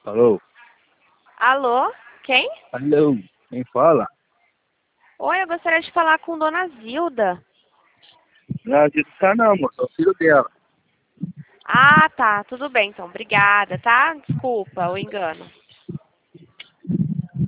Alô? Alô? Quem? Alô? Quem fala? Oi, eu gostaria de falar com Dona Zilda. Não, aqui não tá não, moço. É o filho dela. Ah, tá. Tudo bem, então. Obrigada, tá? Desculpa o engano.